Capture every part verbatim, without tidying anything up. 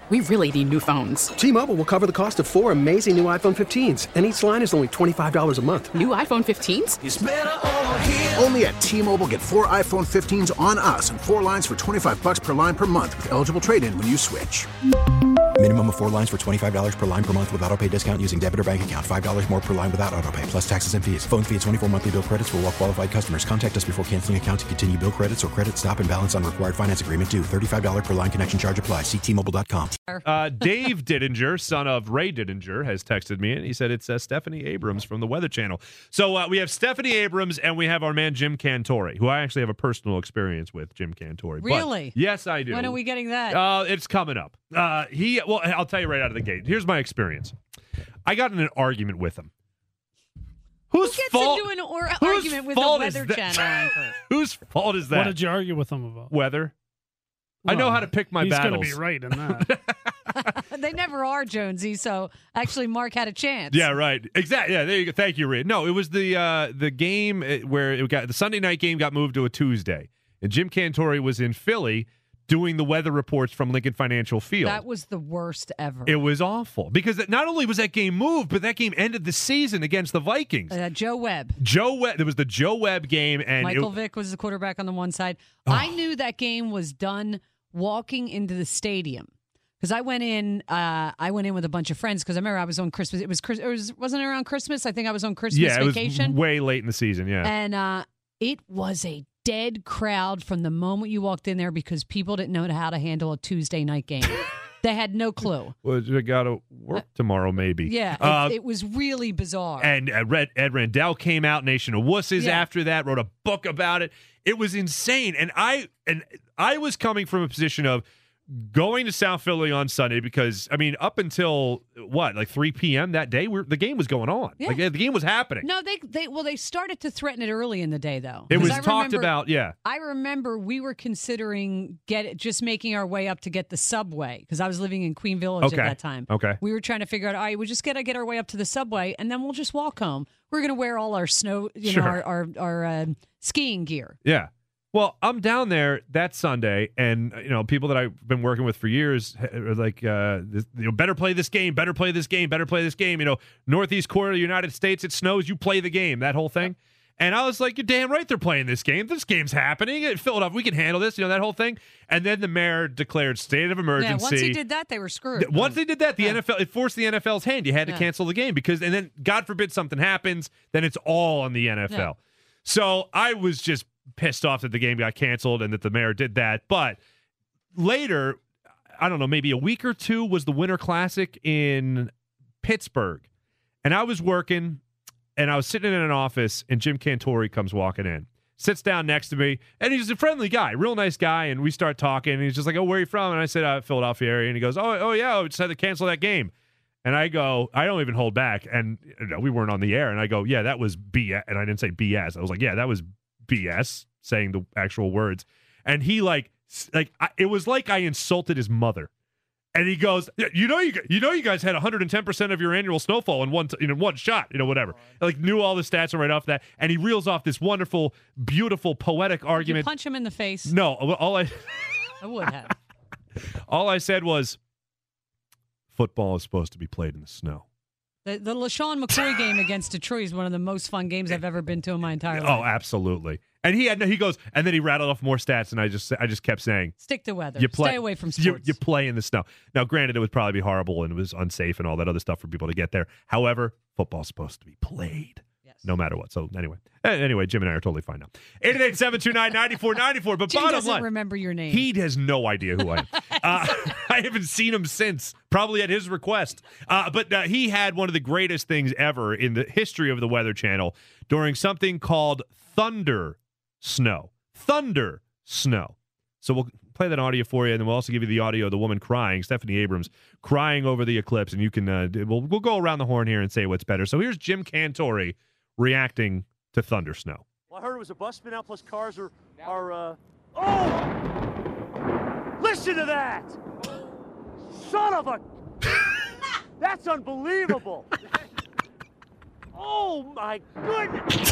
we really need new phones. T-Mobile will cover the cost of four amazing new iPhone fifteens, and each line is only twenty-five dollars a month. New iPhone fifteens? It's better over here. Only at T-Mobile, get four iPhone fifteens on us and four lines for twenty-five dollars per line per month with eligible trade-in when you switch. Minimum of four lines for twenty-five dollars per line per month with autopay discount using debit or bank account. five dollars more per line without autopay, plus taxes and fees. Phone fee at twenty-four monthly bill credits for well-qualified customers. Contact us before canceling account to continue bill credits or credit stop and balance on required finance agreement due. thirty-five dollars per line connection charge applies. See T Mobile dot com. Uh, Dave Didinger, son of Ray Didinger, has texted me, and he said it's uh, Stephanie Abrams from the Weather Channel. So uh, we have Stephanie Abrams, and we have our man Jim Cantore, who I actually have a personal experience with, Jim Cantore. Really? But, yes, I do. When are we getting that? Uh, it's coming up. Uh, he. Well, I'll tell you right out of the gate. Here's my experience. I got in an argument with him. Whose Who gets fault, into an or- whose argument with the fault Weather is that- Channel anchor? Whose fault is that? What did you argue with him about? Weather. I know Well, how to pick my he's battles. He's going to be right in that. They never are, Jonesy. So actually, Mark had a chance. Yeah, right. Exactly. Yeah, there you go. Thank you, Reed. No, it was the uh, the game uh, where it got the Sunday night game got moved to a Tuesday, and Jim Cantore was in Philly doing the weather reports from Lincoln Financial Field. That was the worst ever. It was awful because not only was that game moved, but that game ended the season against the Vikings. Uh, Joe Webb. Joe Webb. There was the Joe Webb game, and Michael it, Vick was the quarterback on the one side. Oh. I knew that game was done walking into the stadium because I went in. Uh, I went in with a bunch of friends because I remember I was on Christmas. It was Chris- it was wasn't it around Christmas. I think I was on Christmas yeah, it vacation. was way late in the season. Yeah, and uh, it was a dead crowd from the moment you walked in there because people didn't know how to handle a Tuesday night game. They had no clue. well, I got to work tomorrow, maybe. Yeah, it, Uh, it was really bizarre. And uh, Red, Ed Randell came out, Nation of Wusses, Yeah. after that, wrote a book about it. It was insane. And I and I was coming from a position of going to South Philly on Sunday because, I mean, up until, what, like three p.m. that day, we're, the game was going on. Yeah. Like, the game was happening. no, they they well they started to threaten it early in the day though. it 'Cause was I talked remember- about, yeah. I remember we were considering get just making our way up to get the subway because I was living in Queen Village Okay. at that time. Okay. We were trying to figure out, all right, we just got to get our way up to the subway and then we'll just walk home. We're going to wear all our snow, you Sure. know, our our, our uh, skiing gear. Yeah. Well, I'm down there that Sunday, and you know, people that I've been working with for years are like, uh, this, you know, better play this game, better play this game, better play this game. You know, Northeast corner of the United States, it snows, you play the game, that whole thing. And I was like, you're damn right they're playing this game. This game's happening. It filled up. We can handle this, you know, that whole thing. And then the mayor declared state of emergency. Yeah, once he did that, they were screwed. Once they did that, the Yeah. N F L, it forced the N F L's hand. You had to Yeah. cancel the game because, and then God forbid something happens, then it's all on the N F L. Yeah. So I was just pissed off that the game got canceled and that the mayor did that. But later, I don't know, maybe a week or two was the Winter Classic in Pittsburgh. And I was working and I was sitting in an office and Jim Cantore comes walking in, sits down next to me, and he's a friendly guy, real nice guy. And we start talking and he's just like, oh, where are you from? And I said, uh, Philadelphia area. And he goes, oh, oh yeah, we just had to cancel that game. And I go, I don't even hold back. And you know, we weren't on the air. And I go, yeah, that was B S. And I didn't say B S. I was like, yeah, that was B S, saying the actual words. And he like, like I, it was like I insulted his mother. And he goes, you know, you you know, you guys had one hundred ten percent of your annual snowfall in one, you know, one shot, you know, whatever. Like knew all the stats right off that. And he reels off this wonderful, beautiful, poetic Did you argument. punch him in the face? No, all I, I would have. all I said was, football is supposed to be played in the snow. The, the LaShawn McCoy game against Detroit is one of the most fun games I've ever been to in my entire life. Oh, absolutely. And he had he goes, and then he rattled off more stats, and I just I just kept saying, Stick to weather. you play, Stay away from you, sports. you play in the snow. Now, granted, it would probably be horrible and it was unsafe and all that other stuff for people to get there. However, football's supposed to be played. Yes. No matter what. So anyway, anyway, Jim and I are totally fine now. eight eight eight, seven two nine, nine four nine four. But Jim bottom doesn't line, remember your name. he has no idea who I am. uh, I haven't seen him since, probably at his request. Uh, but uh, he had one of the greatest things ever in the history of the Weather Channel during something called Thunder Snow. Thunder Snow. So we'll play that audio for you, and then we'll also give you the audio of the woman crying, Stephanie Abrams, crying over the eclipse. And you can, uh, we'll, we'll go around the horn here and say what's better. So here's Jim Cantore reacting to Thunder Snow. Well, I heard it was a bus spin out plus cars are, are uh, oh! Listen to that! Son of a... That's unbelievable! Oh, my goodness!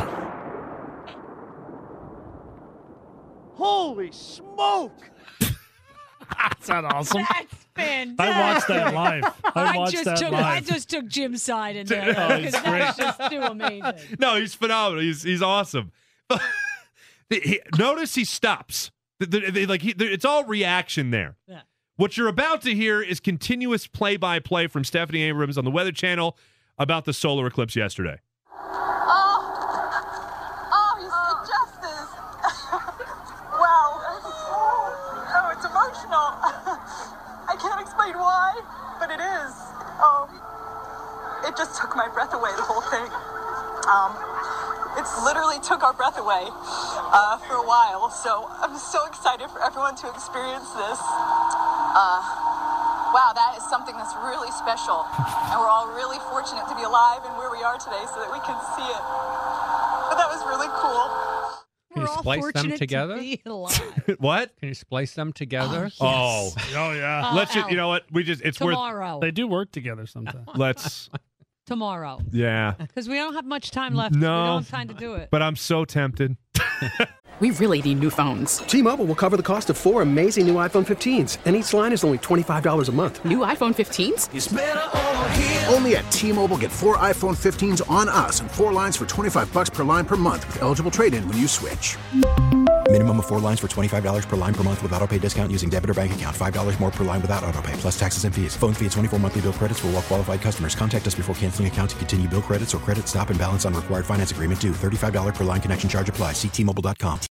Holy smoke! That's not awesome. That's Fantastic. I watched that live. I, I watched just that took live. I just took Jim's side in there Oh, because he's that's just too amazing. No, he's phenomenal. He's he's awesome. He- notice he stops. The- the- the- like he, the- it's all reaction there. Yeah. What you're about to hear is continuous play-by-play from Stephanie Abrams on the Weather Channel about the solar eclipse yesterday. Oh, oh, you said justice. Wow. Oh, it's emotional. I can't explain why, but it is. Um, it just took my breath away, the whole thing. Um, it's literally took our breath away uh, for a while, so I'm so excited for everyone to experience this. Uh, wow, that is something that's really special, and we're all really fortunate to be alive and where we are today so that we can see it. But that was really cool. Can you We're all splice them fortunate to together? be alive. What? Can you splice them together? Oh, Oh yeah, Uh, let's just, Al, you know what? We just it's worth tomorrow. they do work together sometimes. let's Tomorrow. yeah. Because we don't have much time left. No. We don't have time to do it. But I'm so tempted. We really need new phones. T-Mobile will cover the cost of four amazing new iPhone fifteens, and each line is only twenty-five dollars a month. New iPhone fifteens? Only at T-Mobile, get four iPhone fifteens on us and four lines for twenty-five bucks per line per month with eligible trade-in when you switch. Minimum of four lines for twenty-five dollars per line per month with autopay discount using debit or bank account. five dollars more per line without autopay, plus taxes and fees. Phone fee at twenty-four monthly bill credits for well-qualified customers. Contact us before canceling account to continue bill credits or credit stop and balance on required finance agreement due. thirty-five dollars per line connection charge applies. See T Mobile dot com.